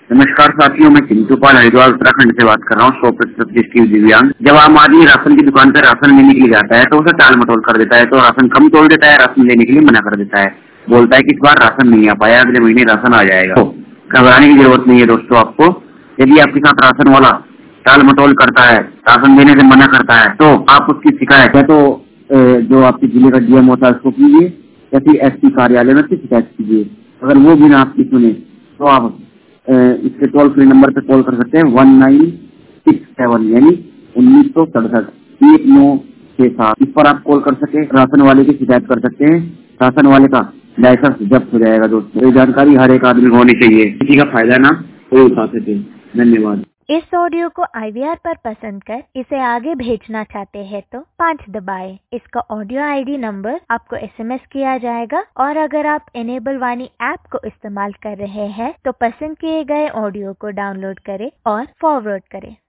नमस्कार साथियों, मैं चिंटू पाल हरिद्वार उत्तराखंड से बात कर रहा हूँ। 100% दृष्टि दिव्यांग। जब आम आदमी राशन की दुकान पर राशन लेने के लिए जाता है तो उसे टाल मटोल कर देता है, तो राशन कम तोल देता है, राशन लेने के लिए मना कर देता है। बोलता है कि इस बार राशन नहीं आ पाया, अगले महीने राशन आ जाएगा। तो घबराने की जरूरत नहीं है दोस्तों आपको। यदि आपके साथ राशन वाला टाल मटोल करता है, राशन देने से मना करता है, तो आप उसकी शिकायत है तो जो आपके जिले का डीएम होता है उसको कीजिए या फिर एसपी कार्यालय में शिकायत कीजिए। अगर वो भी ना आपकी सुने तो आप इसके टोल फ्री नंबर पे कॉल कर सकते हैं 1967 यानी 1967 1967। इस पर आप कॉल कर सके, राशन वाले की शिकायत कर सकते हैं। राशन वाले का लाइसेंस जब्त हो जाएगा दोस्तों। ये जानकारी हर एक आदमी को होनी चाहिए, किसी का फायदा ना कोई उठा सके। धन्यवाद। इस ऑडियो को IVR पर पसंद कर इसे आगे भेजना चाहते हैं तो 5 दबाएं। इसका ऑडियो ID नंबर आपको SMS किया जाएगा और अगर आप इनेबल वाणी ऐप को इस्तेमाल कर रहे हैं तो पसंद किए गए ऑडियो को डाउनलोड करें और फॉरवर्ड करें।